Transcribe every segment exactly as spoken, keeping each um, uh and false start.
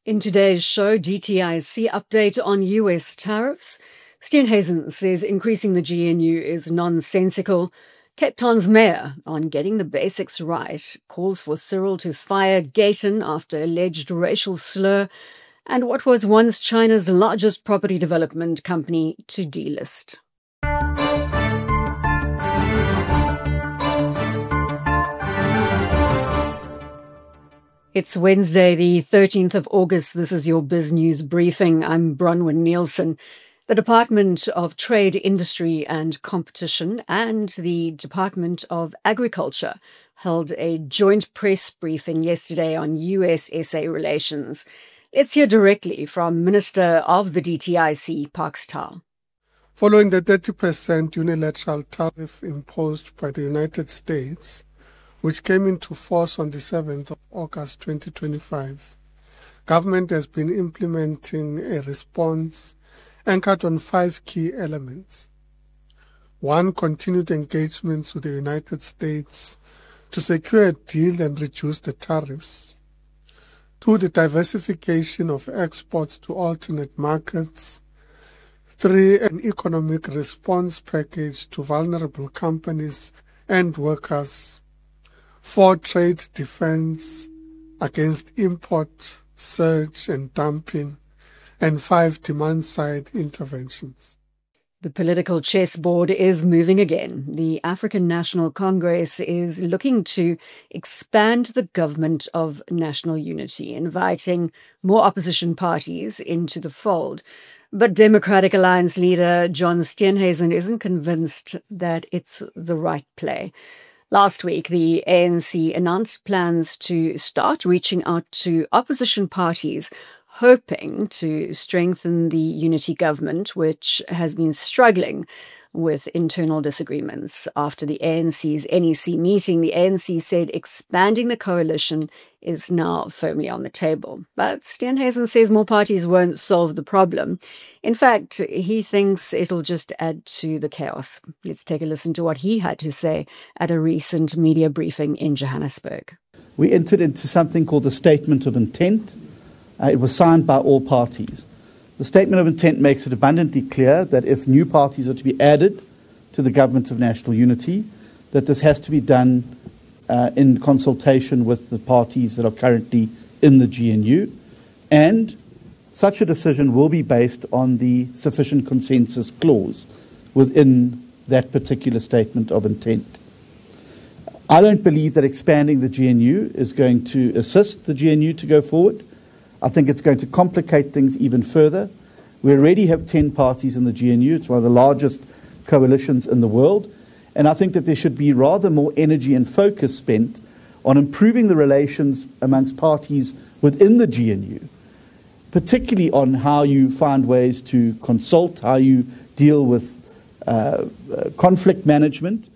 In today's show, D T I C update on U S tariffs. Steenhuisen says increasing the G N U is nonsensical. Cape Town's mayor, on getting the basics right, calls for Cyril to fire Gayton after alleged racial slur, and what was once China's largest property development company to delist. It's Wednesday, the thirteenth of August. This is your Biz News briefing. I'm Bronwyn Nielsen. The Department of Trade, Industry and Competition and the Department of Agriculture held a joint press briefing yesterday on U S S A relations. Let's hear directly from Minister of the D T I C, Parks Tau. Following the thirty percent unilateral tariff imposed by the United States, which came into force on the seventh of August twenty twenty-five, government has been implementing a response anchored on five key elements. One, continued engagements with the United States to secure a deal and reduce the tariffs. Two, the diversification of exports to alternate markets. Three, an economic response package to vulnerable companies and workers. Four, trade defense against import surge and dumping. And five, demand-side interventions. The political chessboard is moving again. The African National Congress is looking to expand the government of national unity, inviting more opposition parties into the fold. But Democratic Alliance leader John Steenhuisen isn't convinced that it's the right play. Last week, the A N C announced plans to start reaching out to opposition parties, hoping to strengthen the unity government, which has been struggling with internal disagreements. After the A N C's N E C meeting, the A N C said expanding the coalition is now firmly on the table. But Steenhuisen says more parties won't solve the problem. In fact, he thinks it'll just add to the chaos. Let's take a listen to what he had to say at a recent media briefing in Johannesburg. We entered into something called the Statement of Intent. Uh, it was signed by all parties. The Statement of Intent makes it abundantly clear that if new parties are to be added to the Government of National Unity, that this has to be done uh, in consultation with the parties that are currently in the G N U, and such a decision will be based on the sufficient consensus clause within that particular Statement of Intent. I don't believe that expanding the G N U is going to assist the G N U to go forward. I think it's going to complicate things even further. We already have ten parties in the G N U. It's one of the largest coalitions in the world. And I think that there should be rather more energy and focus spent on improving the relations amongst parties within the G N U, particularly on how you find ways to consult, how you deal with uh, uh, conflict management.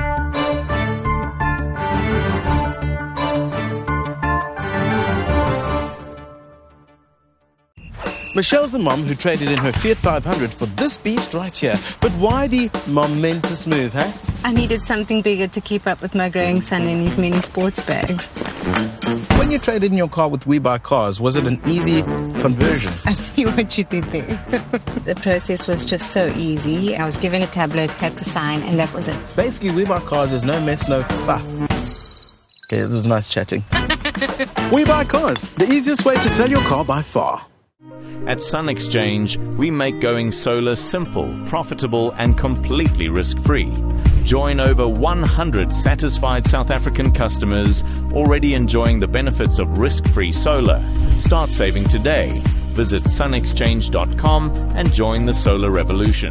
Michelle's the mom who traded in her Fiat five hundred for this beast right here. But why the momentous move, huh? I needed something bigger to keep up with my growing son and his many sports bags. When you traded in your car with We Buy Cars, was it an easy conversion? I see what you did there. The process was just so easy. I was given a tablet, had to sign, and that was it. Basically, We Buy Cars is no mess, no fuss. Okay, it was nice chatting. We Buy Cars, the easiest way to sell your car by far. At Sun Exchange, we make going solar simple, profitable and completely risk-free. Join over one hundred satisfied South African customers already enjoying the benefits of risk-free solar. Start saving today. Visit sun exchange dot com and join the solar revolution.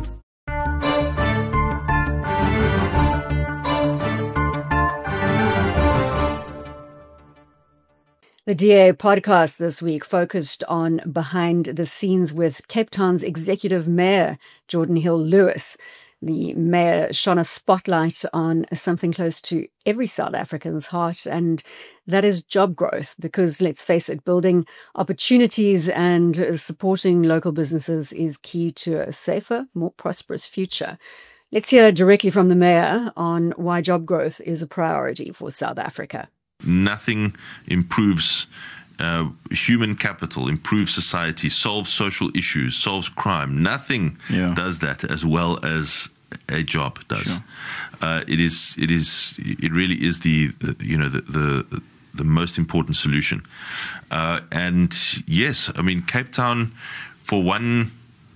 The D A podcast this week focused on behind the scenes with Cape Town's executive mayor, Jordan Hill-Lewis. The mayor shone a spotlight on something close to every South African's heart, and that is job growth, because let's face it, building opportunities and supporting local businesses is key to a safer, more prosperous future. Let's hear directly from the mayor on why job growth is a priority for South Africa. Nothing improves uh, human capital, improve society, solve social issues, solves crime. Nothing yeah. does that as well as a job does. Sure. Uh, it is, it is, it really is the, the you know, the, the the most important solution. Uh, and yes, I mean, Cape Town, for one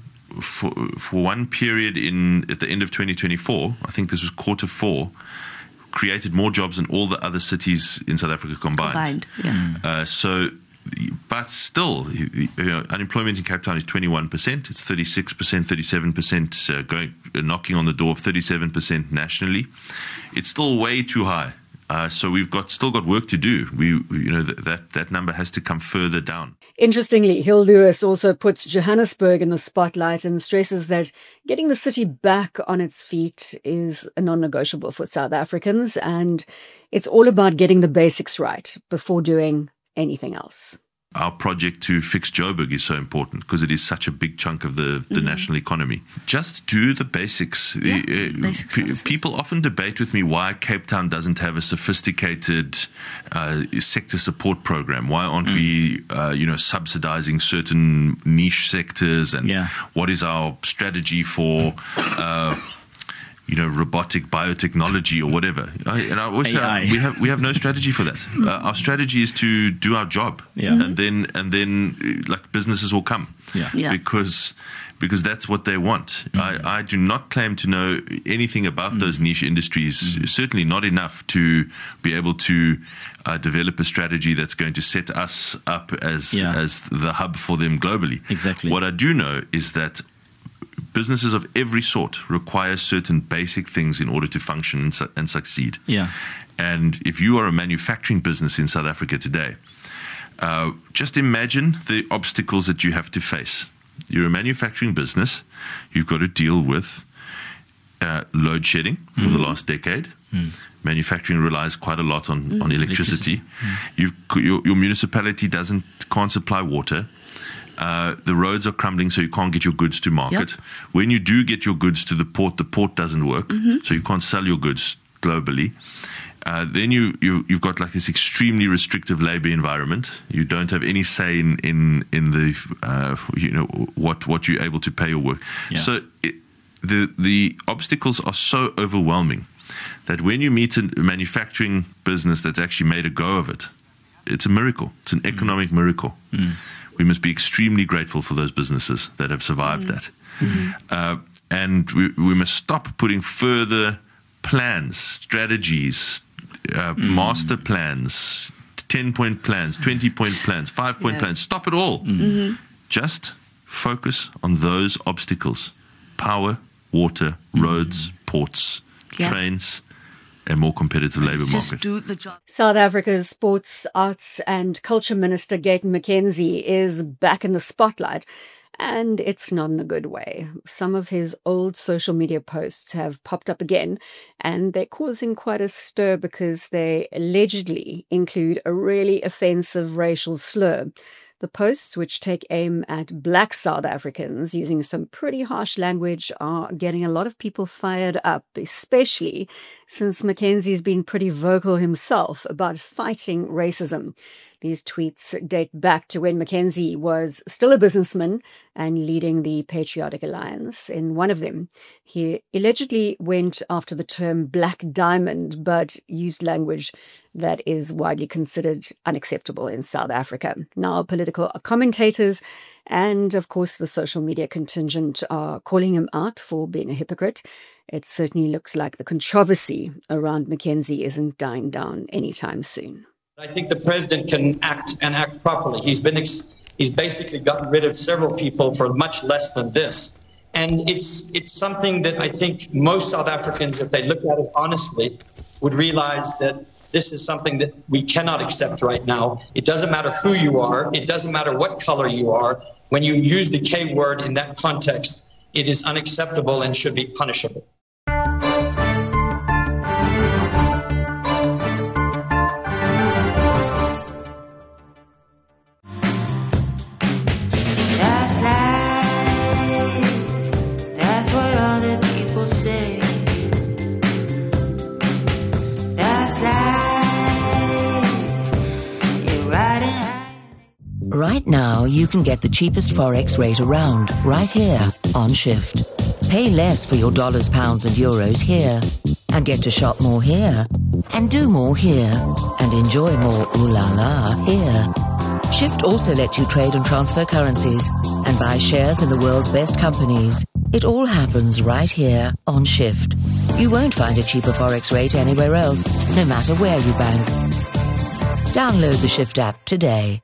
for for one period in at the end of twenty twenty-four, I think this was quarter four, created more jobs than all the other cities in South Africa combined. Combined, yeah. Uh, so, but still, you know, unemployment in Cape Town is twenty-one percent. It's thirty-six percent, thirty-seven percent, uh, going uh, knocking on the door of thirty-seven percent nationally. It's still way too high. Uh, so we've got still got work to do. We, we you know, th- that that number has to come further down. Interestingly, Hill Lewis also puts Johannesburg in the spotlight and stresses that getting the city back on its feet is a non-negotiable for South Africans, and it's all about getting the basics right before doing anything else. Our project to fix Joburg is so important because it is such a big chunk of the, the mm-hmm. national economy. Just do the basics. Yeah, uh, basic p- people often debate with me why Cape Town doesn't have a sophisticated uh, sector support program. Why aren't mm. we, uh, you know, subsidizing certain niche sectors? And yeah. what is our strategy for Uh, you know, robotic biotechnology or whatever. I, and I wish I, we have we have no strategy for that. Uh, our strategy is to do our job, yeah. and then and then like businesses will come, yeah, yeah. because because that's what they want. Mm-hmm. I, I do not claim to know anything about mm-hmm. those niche industries. Mm-hmm. Certainly not enough to be able to uh, develop a strategy that's going to set us up as yeah. as the hub for them globally. Exactly. What I do know is that businesses of every sort require certain basic things in order to function and, su- and succeed. Yeah. And if you are a manufacturing business in South Africa today, uh, just imagine the obstacles that you have to face. You're a manufacturing business. You've got to deal with uh, load shedding for mm. the last decade. Mm. Manufacturing relies quite a lot on, mm. on electricity. electricity. Mm. You've, your, your municipality doesn't can't supply water. Uh, the roads are crumbling, so you can't get your goods to market. Yep. When you do get your goods to the port, the port doesn't work, mm-hmm. so you can't sell your goods globally. Uh, then you, you, you've got like this extremely restrictive labor environment. You don't have any say in in, in the uh, you know what what you're able to pay your work. Yeah. So it, the the obstacles are so overwhelming that when you meet a manufacturing business that's actually made a go of it, it's a miracle. It's an economic mm. miracle. Mm. We must be extremely grateful for those businesses that have survived mm. that. Mm-hmm. Uh, and we, we must stop putting further plans, strategies, uh, mm. master plans, ten-point plans, twenty-point plans, five-point yeah. plans. Stop it all. Mm-hmm. Just focus on those obstacles. Power, water, roads, mm. ports, yeah. trains, a more competitive labour market. Just do the job. South Africa's Sports, Arts and Culture Minister Gayton McKenzie is back in the spotlight, and it's not in a good way. Some of his old social media posts have popped up again, and they're causing quite a stir because they allegedly include a really offensive racial slur. The posts, which take aim at black South Africans using some pretty harsh language, are getting a lot of people fired up, especially since McKenzie's been pretty vocal himself about fighting racism. These tweets date back to when McKenzie was still a businessman and leading the Patriotic Alliance. In one of them, he allegedly went after the term black diamond, but used language that is widely considered unacceptable in South Africa. Now, political commentators and, of course, the social media contingent are calling him out for being a hypocrite. It certainly looks like the controversy around McKenzie isn't dying down anytime soon. I think the president can act and act properly. He's been ex- he's basically gotten rid of several people for much less than this. And it's it's something that I think most South Africans, if they look at it honestly, would realize that this is something that we cannot accept right now. It doesn't matter who you are. It doesn't matter what color you are. When you use the K word in that context, it is unacceptable and should be punishable. Now you can get the cheapest Forex rate around, right here, on Shift. Pay less for your dollars, pounds and euros here, and get to shop more here, and do more here, and enjoy more ooh la la here. Shift also lets you trade and transfer currencies, and buy shares in the world's best companies. It all happens right here on Shift. You won't find a cheaper Forex rate anywhere else, no matter where you bank. Download the Shift app today.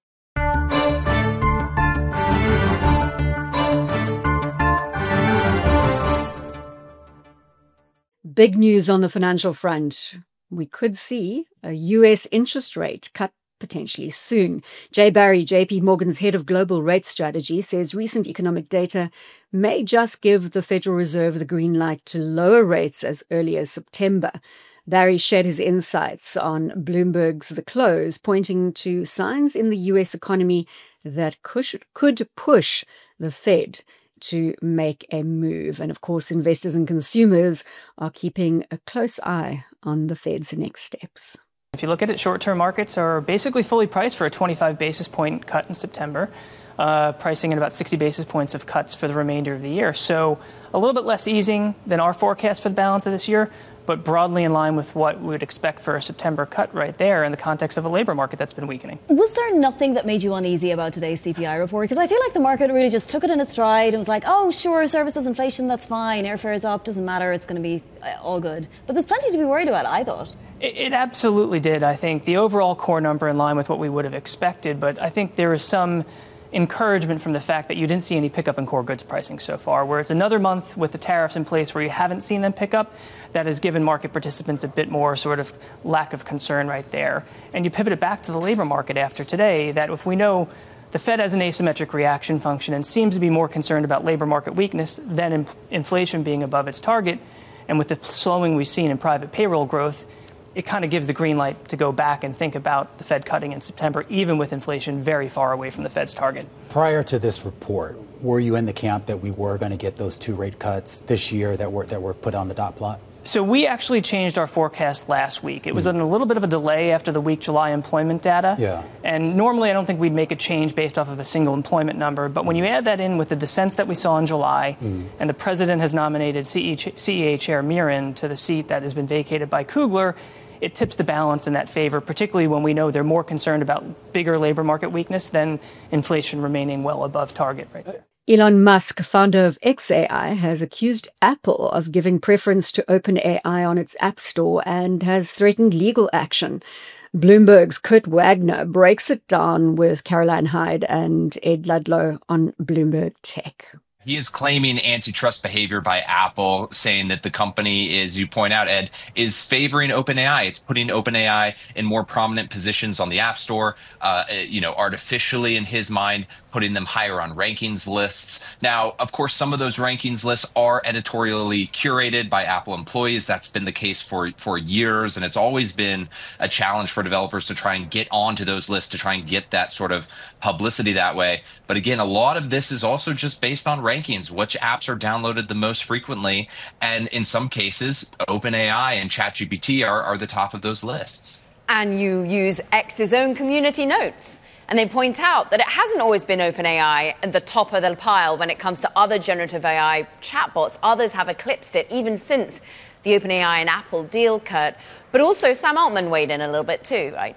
Big news on the financial front. We could see a U S interest rate cut potentially soon. Jay Barry, J P Morgan's head of global rate strategy, says recent economic data may just give the Federal Reserve the green light to lower rates as early as September. Barry shared his insights on Bloomberg's The Close, pointing to signs in the U S economy that could push the Fed to make a move. And of course, investors and consumers are keeping a close eye on the Fed's next steps. If you look at it, short-term markets are basically fully priced for a twenty-five basis point cut in September, uh, pricing in about sixty basis points of cuts for the remainder of the year. So a little bit less easing than our forecast for the balance of this year, but broadly in line with what we would expect for a September cut right there in the context of a labor market that's been weakening. Was there nothing that made you uneasy about today's C P I report? Because I feel like the market really just took it in its stride and was like, oh, sure, services inflation, that's fine. Airfares up, doesn't matter, it's going to be all good. But there's plenty to be worried about, I thought. It, it absolutely did, I think. The overall core number in line with what we would have expected, but I think there is some encouragement from the fact that you didn't see any pickup in core goods pricing so far, where it's another month with the tariffs in place where you haven't seen them pick up. That has given market participants a bit more sort of lack of concern right there. And you pivot it back to the labor market after today, that if we know the Fed has an asymmetric reaction function and seems to be more concerned about labor market weakness than in- inflation being above its target, and with the slowing we've seen in private payroll growth, it kind of gives the green light to go back and think about the Fed cutting in September, even with inflation very far away from the Fed's target. Prior to this report, were you in the camp that we were going to get those two rate cuts this year that were that were put on the dot plot? So we actually changed our forecast last week. It was mm. in a little bit of a delay after the weak July employment data. Yeah. And normally I don't think we'd make a change based off of a single employment number. But when you add that in with the dissents that we saw in July, mm. and the president has nominated C E A Chair Miran to the seat that has been vacated by Kugler, it tips the balance in that favor, particularly when we know they're more concerned about bigger labor market weakness than inflation remaining well above target right there. Elon Musk, founder of X A I, has accused Apple of giving preference to OpenAI on its App Store and has threatened legal action. Bloomberg's Kurt Wagner breaks it down with Caroline Hyde and Ed Ludlow on Bloomberg Tech. He is claiming antitrust behavior by Apple, saying that the company is, you point out, Ed, is favoring OpenAI. It's putting OpenAI in more prominent positions on the App Store, uh, you know, artificially, in his mind, putting them higher on rankings lists. Now, of course, some of those rankings lists are editorially curated by Apple employees. That's been the case for, for years, and it's always been a challenge for developers to try and get onto those lists, to try and get that sort of publicity that way. But again, a lot of this is also just based on rankings, which apps are downloaded the most frequently. And in some cases, OpenAI and ChatGPT are, are the top of those lists. And you use X's own community notes. And they point out that it hasn't always been OpenAI at the top of the pile when it comes to other generative A I chatbots. Others have eclipsed it, even since the OpenAI and Apple deal cut. But also Sam Altman weighed in a little bit too, right?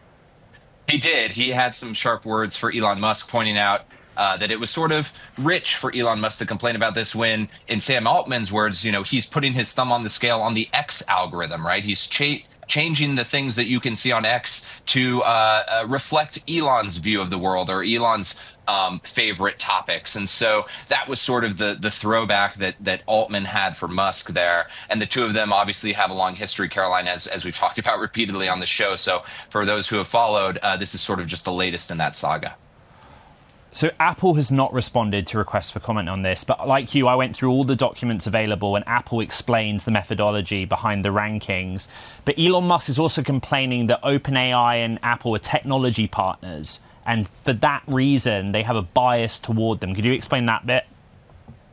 He did. He had some sharp words for Elon Musk, pointing out uh, that it was sort of rich for Elon Musk to complain about this when, in Sam Altman's words, you know, he's putting his thumb on the scale on the X algorithm, right? He's cha- changing the things that you can see on X to uh, uh, reflect Elon's view of the world, or Elon's um, favorite topics. And so that was sort of the the throwback that that Altman had for Musk there. And the two of them obviously have a long history, Caroline, as, as we've talked about repeatedly on the show. So for those who have followed, uh, this is sort of just the latest in that saga. So Apple has not responded to requests for comment on this, but like you, I went through all the documents available and Apple explains the methodology behind the rankings. But Elon Musk is also complaining that OpenAI and Apple are technology partners, and for that reason, they have a bias toward them. Could you explain that bit?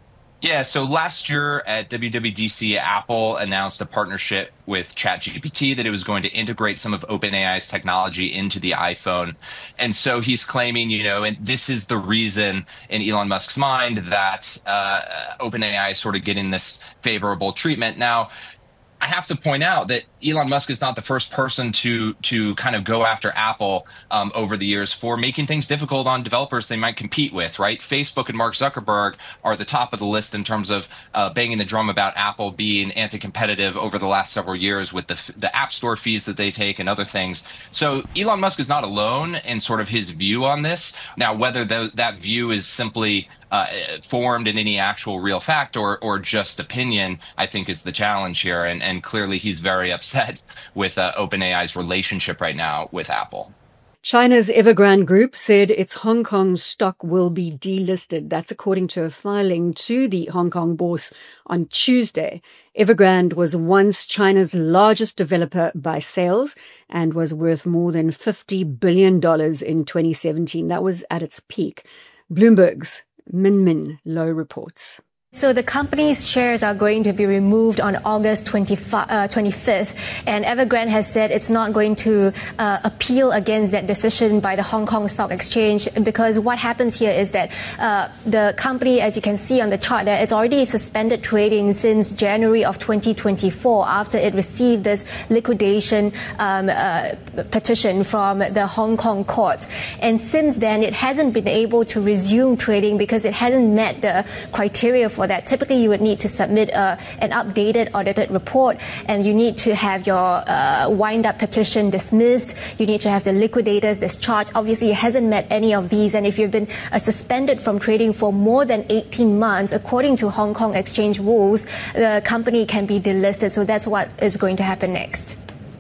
Yeah, so last year at W W D C, Apple announced a partnership with ChatGPT that it was going to integrate some of OpenAI's technology into the iPhone. And so he's claiming, you know, and this is the reason in Elon Musk's mind that uh, OpenAI is sort of getting this favorable treatment. Now, I have to point out that Elon Musk is not the first person to to kind of go after Apple um, over the years for making things difficult on developers they might compete with, right? Facebook and Mark Zuckerberg are at the top of the list in terms of uh, banging the drum about Apple being anti-competitive over the last several years with the the App Store fees that they take and other things. So Elon Musk is not alone in sort of his view on this. Now, whether the, that view is simply Uh, formed in any actual real fact or or just opinion, I think is the challenge here. And, and clearly he's very upset with uh, OpenAI's relationship right now with Apple. China's Evergrande Group said its Hong Kong stock will be delisted. That's according to a filing to the Hong Kong bourse on Tuesday. Evergrande was once China's largest developer by sales and was worth more than fifty billion dollars in twenty seventeen. That was at its peak. Bloomberg's Min Min Low reports. So the company's shares are going to be removed on August twenty-fifth, and Evergrande has said it's not going to uh, appeal against that decision by the Hong Kong Stock Exchange, because what happens here is that uh, the company, as you can see on the chart there, it's already suspended trading since January of twenty twenty-four after it received this liquidation um, uh, petition from the Hong Kong courts. And since then, it hasn't been able to resume trading because it hasn't met the criteria for that. Typically, you would need to submit uh, an updated audited report, and you need to have your uh, wind-up petition dismissed. You need to have the liquidators discharged. Obviously, it hasn't met any of these, and if you've been uh, suspended from trading for more than eighteen months, according to Hong Kong Exchange rules, the company can be delisted. So that's what is going to happen next.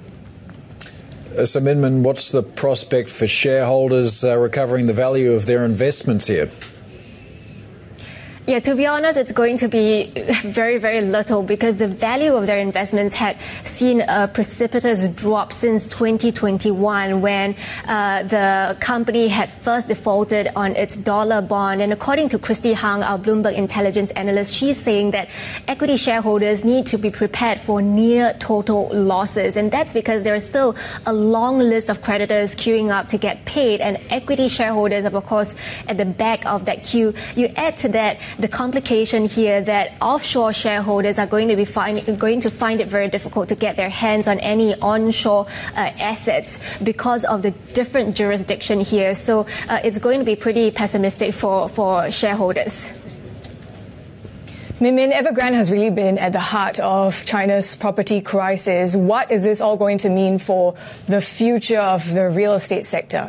Uh, so, Min Min, what's the prospect for shareholders uh, recovering the value of their investments here? Yeah, to be honest, it's going to be very, very little because the value of their investments had seen a precipitous drop since twenty twenty-one when uh, the company had first defaulted on its dollar bond. And according to Christy Hang, our Bloomberg intelligence analyst, she's saying that equity shareholders need to be prepared for near total losses. And that's because there is still a long list of creditors queuing up to get paid. And equity shareholders are, of course, at the back of that queue. You add to that the complication here that offshore shareholders are going to be find, going to find it very difficult to get their hands on any onshore uh, assets because of the different jurisdiction here. So uh, it's going to be pretty pessimistic for, for shareholders. Min Min, Evergrande has really been at the heart of China's property crisis. What is this all going to mean for the future of the real estate sector?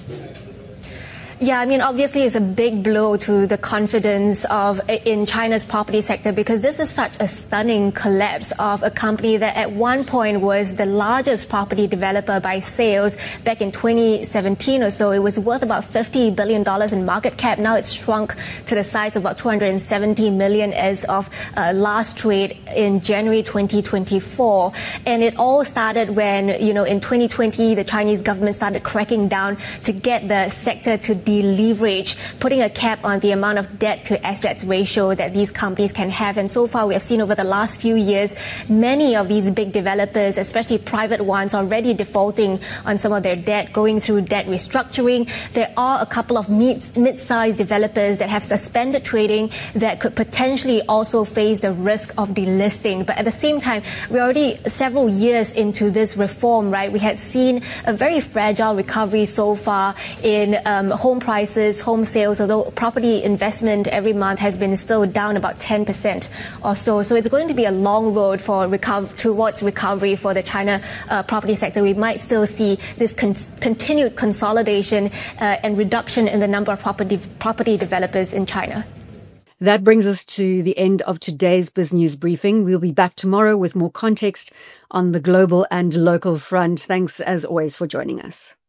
Yeah, I mean, obviously it's a big blow to the confidence of in China's property sector because this is such a stunning collapse of a company that at one point was the largest property developer by sales back in twenty seventeen or so. It was worth about fifty billion dollars in market cap. Now it's shrunk to the size of about two hundred seventy million dollars as of uh, last trade in January twenty twenty-four. And it all started when, you know, in twenty twenty, the Chinese government started cracking down to get the sector to deleverage, putting a cap on the amount of debt to assets ratio that these companies can have. And so far, we have seen over the last few years, many of these big developers, especially private ones, already defaulting on some of their debt, going through debt restructuring. There are a couple of mid- mid-sized developers that have suspended trading that could potentially also face the risk of delisting. But at the same time, we're already several years into this reform, right? We had seen a very fragile recovery so far in um, home prices, home sales, although property investment every month has been still down about ten percent or so. So it's going to be a long road for reco- towards recovery for the China uh, property sector. We might still see this con- continued consolidation uh, and reduction in the number of property property developers in China. That brings us to the end of today's BizNews briefing. We'll be back tomorrow with more context on the global and local front. Thanks, as always, for joining us.